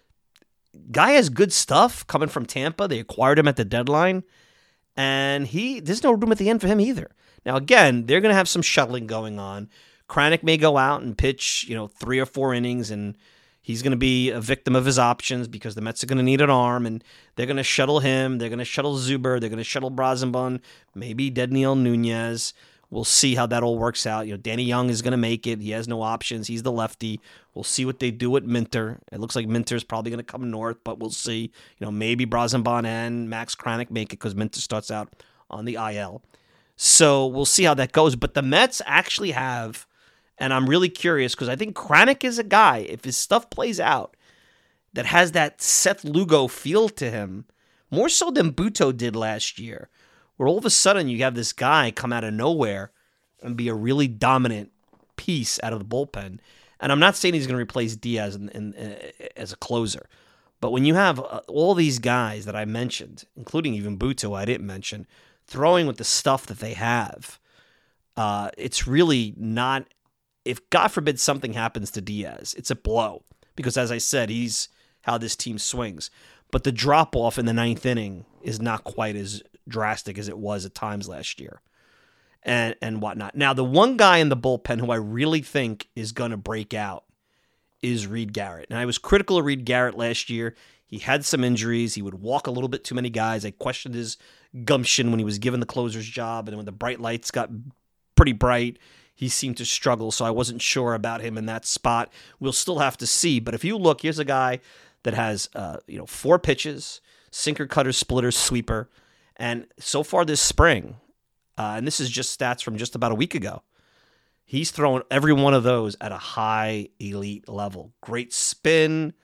guy has good stuff coming from Tampa. They acquired him at the deadline. And he, there's no room at the end for him either. Now, again, they're going to have some shuttling going on. Kranick may go out and pitch, you know, three or four innings, and he's going to be a victim of his options because the Mets are going to need an arm, and they're going to shuttle him. They're going to shuttle Zuber. They're going to shuttle Brazenbon, maybe Dedniel Nunez. We'll see how that all works out. You know, Danny Young is going to make it. He has no options. He's the lefty. We'll see what they do at Minter. It looks like Minter's probably going to come north, but we'll see. You know, maybe Brazenbon and Max Kranick make it because Minter starts out on the I L. So we'll see how that goes. But the Mets actually have, and I'm really curious because I think Kranick is a guy, if his stuff plays out, that has that Seth Lugo feel to him, more so than Buto did last year, where all of a sudden you have this guy come out of nowhere and be a really dominant piece out of the bullpen. And I'm not saying he's going to replace Diaz in, in, in, as a closer, but when you have uh, all these guys that I mentioned, including even Buto I didn't mention, throwing with the stuff that they have, uh, it's really not, if God forbid something happens to Diaz, it's a blow. Because as I said, he's how this team swings. But the drop-off in the ninth inning is not quite as drastic as it was at times last year and and whatnot. Now, the one guy in the bullpen who I really think is going to break out is Reed Garrett. And I was critical of Reed Garrett last year. He had some injuries. He would walk a little bit too many guys. I questioned his gumption when he was given the closer's job. And when the bright lights got pretty bright, he seemed to struggle. So I wasn't sure about him in that spot. We'll still have to see. But if you look, here's a guy that has uh, you know four pitches, sinker, cutter, splitter, sweeper. And so far this spring, uh, and this is just stats from just about a week ago, he's thrown every one of those at a high elite level. Great spin,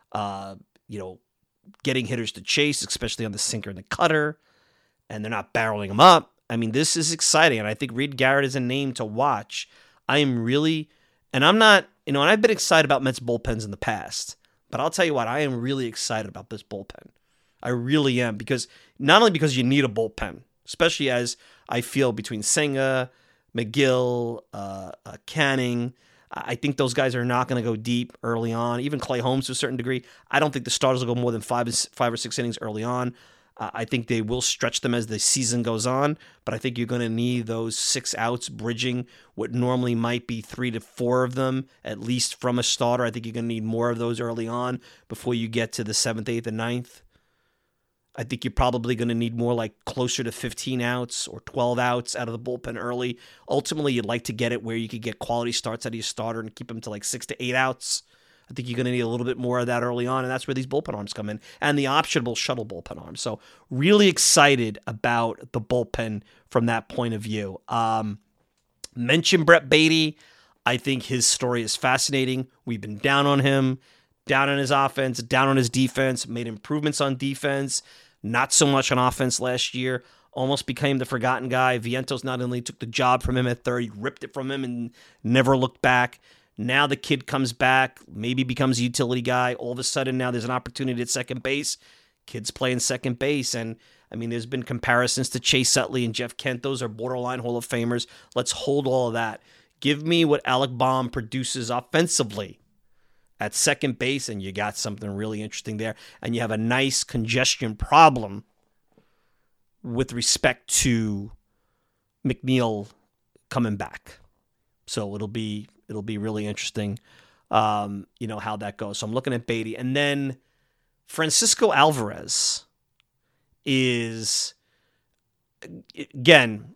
uh, you know, getting hitters to chase, especially on the sinker and the cutter, and they're not barreling them up. I mean, this is exciting, and I think Reed Garrett is a name to watch. I am really, and I'm not, you know, and I've been excited about Mets bullpens in the past, but I'll tell you what, I am really excited about this bullpen. I really am, because not only because you need a bullpen, especially as I feel between Senga, McGill, uh, uh, Canning, I think those guys are not going to go deep early on. Even Clay Holmes to a certain degree. I don't think the starters will go more than five, five or six innings early on. Uh, I think they will stretch them as the season goes on, but I think you're going to need those six outs bridging what normally might be three to four of them, at least from a starter. I think you're going to need more of those early on before you get to the seventh, eighth, and ninth. I think you're probably going to need more like closer to fifteen outs or twelve outs out of the bullpen early. Ultimately, you'd like to get it where you could get quality starts out of your starter and keep them to like six to eight outs. I think you're going to need a little bit more of that early on, and that's where these bullpen arms come in, and the optionable shuttle bullpen arms. So really excited about the bullpen from that point of view. Um, mention Brett Baty. I think his story is fascinating. We've been down on him, down on his offense, down on his defense, made improvements on defense, not so much on offense last year. Almost became the forgotten guy. Vientos not only took the job from him at third, he ripped it from him and never looked back. Now the kid comes back, maybe becomes a utility guy. All of a sudden now there's an opportunity at second base. Kid's playing second base. And, I mean, there's been comparisons to Chase Utley and Jeff Kent. Those are borderline Hall of Famers. Let's hold all of that. Give me what Alec Bohm produces offensively at second base, and you got something really interesting there. And you have a nice congestion problem with respect to McNeil coming back. So it'll be it'll be really interesting, um, you know, how that goes. So I'm looking at Baty. And then Francisco Alvarez is, again,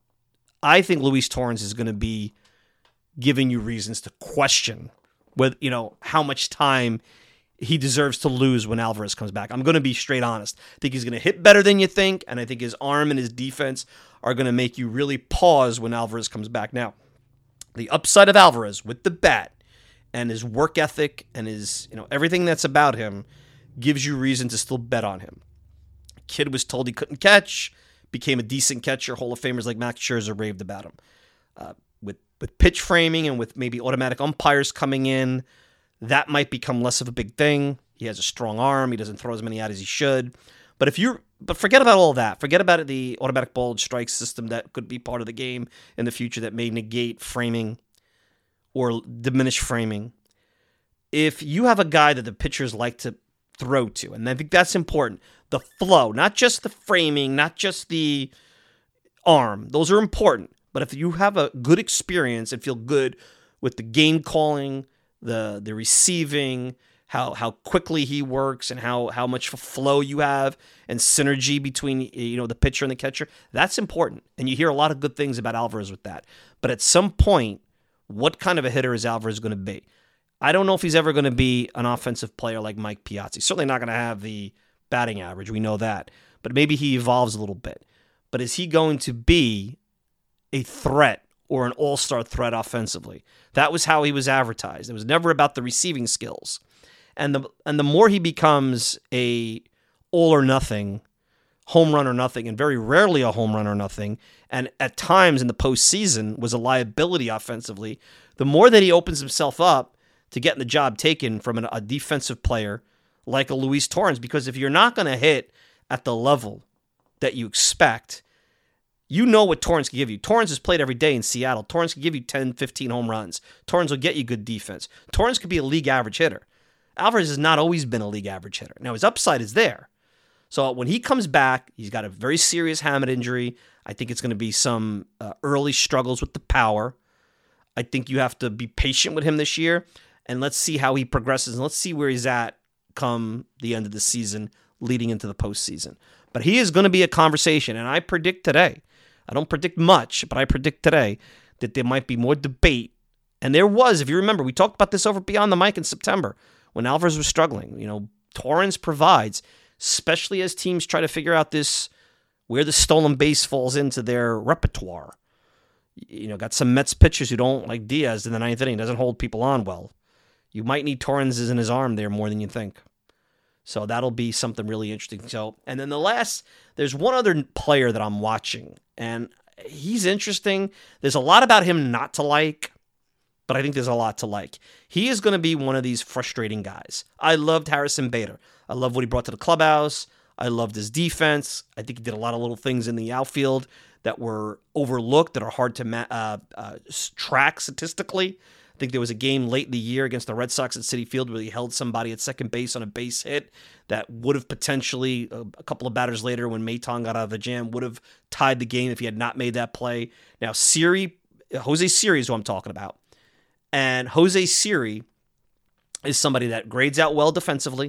I think Luis Torrens is going to be giving you reasons to question with, you know, how much time he deserves to lose when Alvarez comes back. I'm going to be straight honest. I think he's going to hit better than you think, and I think his arm and his defense are going to make you really pause when Alvarez comes back. Now, the upside of Alvarez with the bat and his work ethic and his, you know, everything that's about him gives you reason to still bet on him. Kid was told he couldn't catch, became a decent catcher. Hall of Famers like Max Scherzer raved about him. Uh, with with pitch framing and with maybe automatic umpires coming in, that might become less of a big thing. He has a strong arm. He doesn't throw as many out as he should. But if you're, but forget about all that. Forget about the automatic ball strike system that could be part of the game in the future that may negate framing or diminish framing. If you have a guy that the pitchers like to throw to, and I think that's important, the flow, not just the framing, not just the arm. Those are important. But if you have a good experience and feel good with the game calling, the the receiving, how how quickly he works, and how how much flow you have and synergy between, you know, the pitcher and the catcher, that's important. And you hear a lot of good things about Alvarez with that. But at some point, what kind of a hitter is Alvarez going to be? I don't know if he's ever going to be an offensive player like Mike Piazza. He's certainly not going to have the batting average. We know that. But maybe he evolves a little bit. But is he going to be a threat or an all-star threat offensively? That was how he was advertised. It was never about the receiving skills. And the and the more he becomes a all or nothing, home run or nothing, and very rarely a home run or nothing, and at times in the postseason was a liability offensively, the more that he opens himself up to getting the job taken from an, a defensive player like a Luis Torrens. Because if you're not going to hit at the level that you expect, you know what Torrens can give you. Torrens has played every day in Seattle. Torrens can give you ten, fifteen home runs. Torrens will get you good defense. Torrens could be a league average hitter. Alvarez has not always been a league average hitter. Now, his upside is there. So when he comes back, he's got a very serious hamate injury. I think it's going to be some uh, early struggles with the power. I think you have to be patient with him this year, and let's see how he progresses, and let's see where he's at come the end of the season, leading into the postseason. But he is going to be a conversation, and I predict today, I don't predict much, but I predict today that there might be more debate. And there was, if you remember, we talked about this over Beyond the Mic in September when Alvarez was struggling. You know, Torrens provides, especially as teams try to figure out this, where the stolen base falls into their repertoire. You know, got some Mets pitchers who don't like Diaz in the ninth inning, doesn't hold people on well. You might need Torrens in his arm there more than you think. So that'll be something really interesting. So, and then the last, there's one other player that I'm watching, and he's interesting. There's a lot about him not to like, but I think there's a lot to like. He is going to be one of these frustrating guys. I loved Harrison Bader. I love what he brought to the clubhouse. I loved his defense. I think he did a lot of little things in the outfield that were overlooked, that are hard to ma- uh, uh, track statistically. I think there was a game late in the year against the Red Sox at Citi Field where he held somebody at second base on a base hit that would have potentially, a, a couple of batters later when Maton got out of the jam, would have tied the game if he had not made that play. Now, Siri, Jose Siri is who I'm talking about. And Jose Siri is somebody that grades out well defensively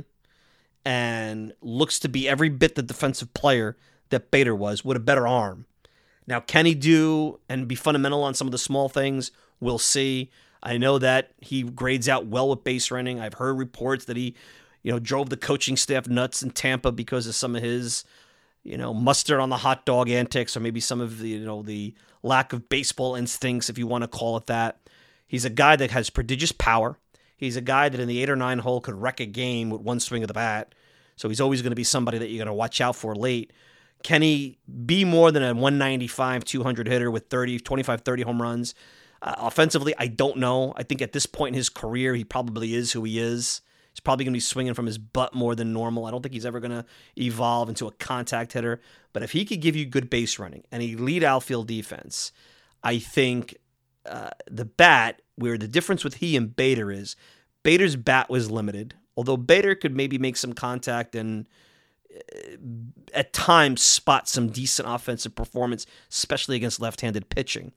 and looks to be every bit the defensive player that Bader was, with a better arm. Now, can he do and be fundamental on some of the small things? We'll see. I know that he grades out well with base running. I've heard reports that he, you know, drove the coaching staff nuts in Tampa because of some of his, you know, mustard on the hot dog antics, or maybe some of the, you know, the lack of baseball instincts, if you want to call it that. He's a guy that has prodigious power. He's a guy that in the eight or nine hole could wreck a game with one swing of the bat. So he's always going to be somebody that you're going to watch out for late. Can he be more than a one ninety-five, two hundred hitter with thirty, twenty-five, thirty home runs? Uh, offensively, I don't know. I think at this point in his career, he probably is who he is. He's probably going to be swinging from his butt more than normal. I don't think he's ever going to evolve into a contact hitter. But if he could give you good base running and a lead outfield defense, I think uh, the bat, where the difference with he and Bader is, Bader's bat was limited. Although Bader could maybe make some contact and uh, at times spot some decent offensive performance, especially against left-handed pitching.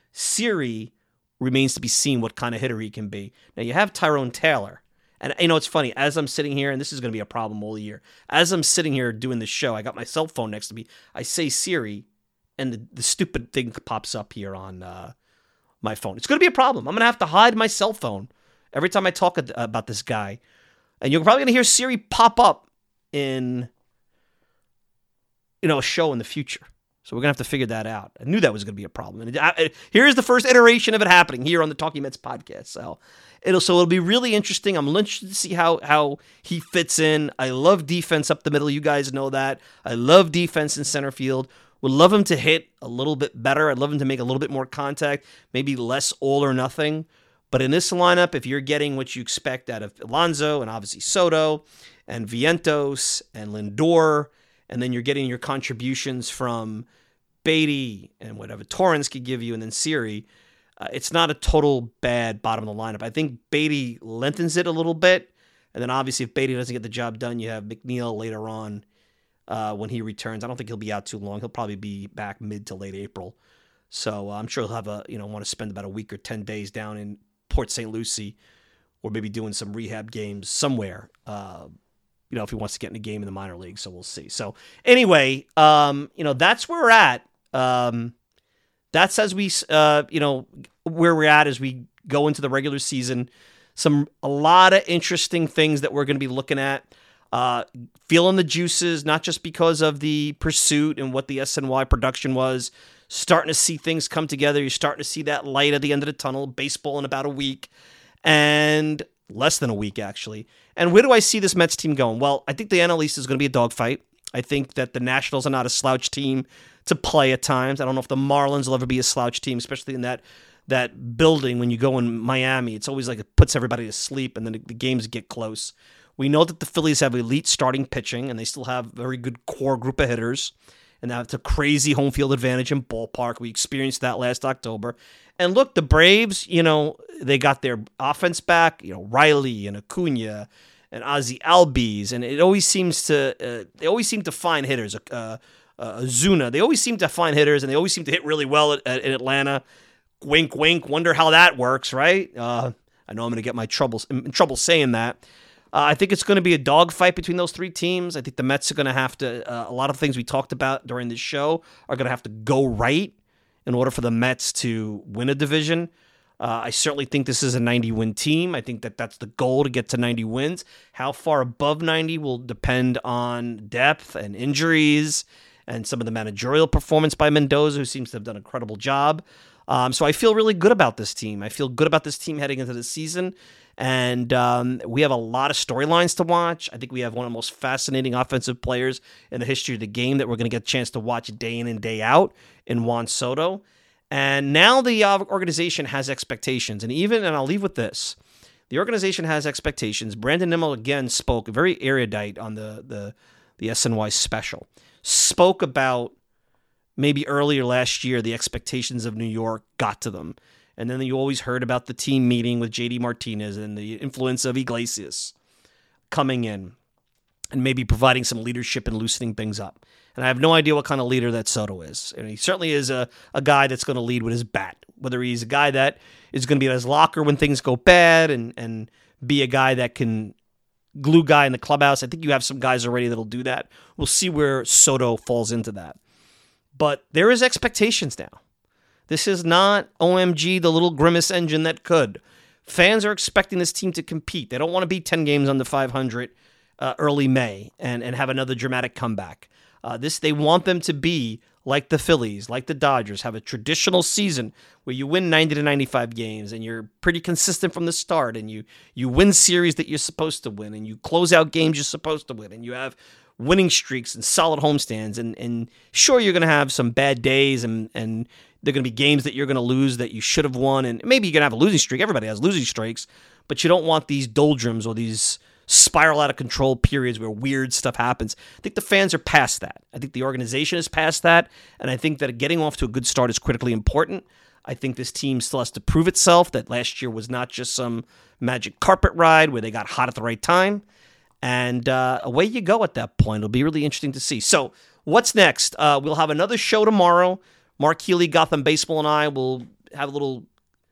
Siri remains to be seen what kind of hitter he can be. Now, you have Tyrone Taylor. And, you know, it's funny. As I'm sitting here, and this is going to be a problem all year, as I'm sitting here doing this show, I got my cell phone next to me. I say Siri, and the, the stupid thing pops up here on uh, my phone. It's going to be a problem. I'm going to have to hide my cell phone every time I talk about this guy. And you're probably going to hear Siri pop up in, you know, a show in the future. So we're going to have to figure that out. I knew that was going to be a problem. And I, I, here's the first iteration of it happening here on the Talking Mets podcast. So it'll so it'll be really interesting. I'm interested to see how, how he fits in. I love defense up the middle. You guys know that. I love defense in center field. Would love him to hit a little bit better. I'd love him to make a little bit more contact, maybe less all or nothing. But in this lineup, if you're getting what you expect out of Alonso and obviously Soto and Vientos and Lindor, and then you're getting your contributions from Beatty and whatever Torrens could give you, and then Siri, uh, it's not a total bad bottom of the lineup. I think Beatty lengthens it a little bit, and then obviously if Beatty doesn't get the job done, you have McNeil later on uh, when he returns. I don't think he'll be out too long. He'll probably be back mid to late April. So uh, I'm sure he'll have a, you know, want to spend about a week or ten days down in Port Saint Lucie, or maybe doing some rehab games somewhere, uh, you know, if he wants to get in a game in the minor league. So we'll see. So anyway, um, you know, that's where we're at. Um, that's as we, uh, you know, where we're at as we go into the regular season. Some, a lot of interesting things that we're going to be looking at, uh, feeling the juices, not just because of the pursuit and what the S N Y production was, starting to see things come together. You're starting to see that light at the end of the tunnel, baseball in about a week, and less than a week, actually. And where do I see this Mets team going? Well, I think the N L East is going to be a dogfight. I think that the Nationals are not a slouch team to play at times. I don't know if the Marlins will ever be a slouch team, especially in that that building when you go in Miami. It's always like it puts everybody to sleep, and then the, the games get close. We know that the Phillies have elite starting pitching, and they still have a very good core group of hitters. And that's a crazy home field advantage in ballpark. We experienced that last October. And look, the Braves, you know, they got their offense back, you know, Riley and Acuna and Ozzie Albies. And it always seems to, uh, they always seem to find hitters. Uh, uh, Zuna, they always seem to find hitters, and they always seem to hit really well at, at, in Atlanta. Wink, wink, wonder how that works, right? Uh, I know I'm going to get my troubles, in trouble saying that. Uh, I think it's going to be a dogfight between those three teams. I think the Mets are going to have to, uh, a lot of things we talked about during this show are going to have to go right in order for the Mets to win a division. Uh, I certainly think this is a ninety-win team. I think that that's the goal, to get to ninety wins. How far above ninety will depend on depth and injuries and some of the managerial performance by Mendoza, who seems to have done an incredible job. Um, so I feel really good about this team. I feel good about this team heading into the season. And um, we have a lot of storylines to watch. I think we have one of the most fascinating offensive players in the history of the game that we're going to get a chance to watch day in and day out in Juan Soto. And now the uh, organization has expectations. And even, and I'll leave with this, the organization has expectations. Brandon Nimmo, again, spoke very erudite on the, the, the S N Y special. Spoke about maybe earlier last year, the expectations of New York got to them. And then you always heard about the team meeting with J D Martinez and the influence of Iglesias coming in and maybe providing some leadership and loosening things up. And I have no idea what kind of leader that Soto is. And he certainly is a, a guy that's going to lead with his bat, whether he's a guy that is going to be at his locker when things go bad and, and be a guy that can glue guy in the clubhouse. I think you have some guys already that'll do that. We'll see where Soto falls into that. But there is expectations now. This is not, O M G, the little grimace engine that could. Fans are expecting this team to compete. They don't want to be ten games under five hundred uh, early May and, and have another dramatic comeback. Uh, this They want them to be like the Phillies, like the Dodgers, have a traditional season where you win ninety to ninety-five games and you're pretty consistent from the start and you, you win series that you're supposed to win and you close out games you're supposed to win and you have winning streaks and solid homestands. And, and sure, you're going to have some bad days and, and they're going to be games that you're going to lose that you should have won. And maybe you're going to have a losing streak. Everybody has losing streaks. But you don't want these doldrums or these spiral out of control periods where weird stuff happens. I think the fans are past that. I think the organization is past that. And I think that getting off to a good start is critically important. I think this team still has to prove itself that last year was not just some magic carpet ride where they got hot at the right time. And uh, away you go at that point. It'll be really interesting to see. So what's next? Uh, we'll have another show tomorrow. Mark Healy, Gotham Baseball, and I will have a little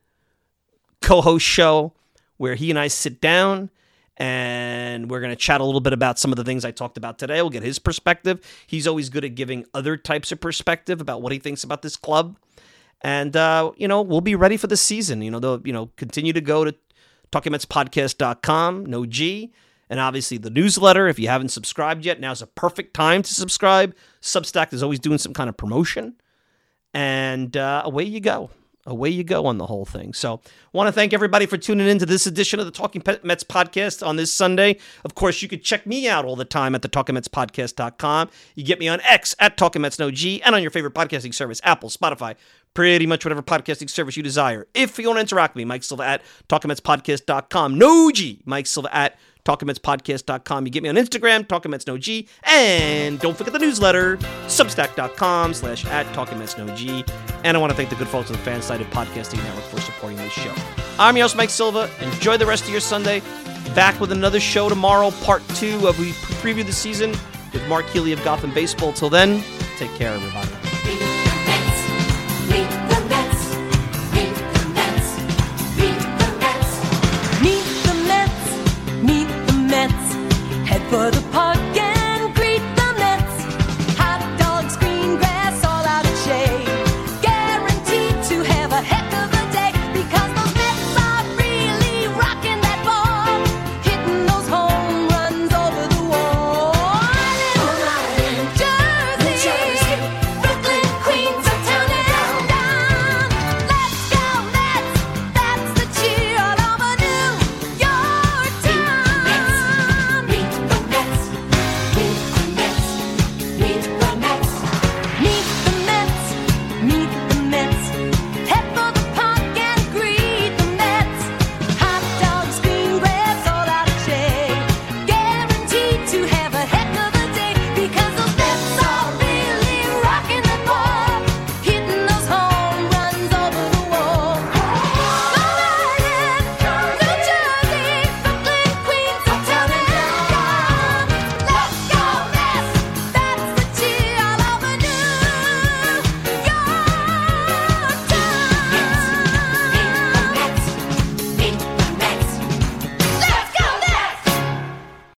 co-host show where he and I sit down and we're going to chat a little bit about some of the things I talked about today. We'll get his perspective. He's always good at giving other types of perspective about what he thinks about this club. And, uh, you know, we'll be ready for the season. You know, they'll, you know, continue to go to talking mets podcast dot com, no G. And obviously the newsletter, if you haven't subscribed yet, now's a perfect time to subscribe. Substack is always doing some kind of promotion. And uh, away you go. Away you go on the whole thing. So want to thank everybody for tuning in to this edition of the Talking Mets podcast on this Sunday. Of course, you could check me out all the time at the talking mets podcast dot com. You get me on X at Talking Mets No G and on your favorite podcasting service, Apple, Spotify, pretty much whatever podcasting service you desire. If you want to interact with me, Mike Silva at talking mets podcast dot com. No G, Mike Silva at talking mets podcast dot com. You get me on Instagram, Talking Mets No G, and don't forget the newsletter, substack dot com slash at Talking Mets No G. And I want to thank the good folks at the Fansided Podcasting Network for supporting this show. I'm your host, Mike Silva. Enjoy the rest of your Sunday. Back with another show tomorrow, part two of we preview the season with Mark Healy of Gotham Baseball. Till then, take care, everybody. Meet the Mets, meet the Mets, meet the Mets, meet the Mets. Meet the Mets, meet the Mets. Head for the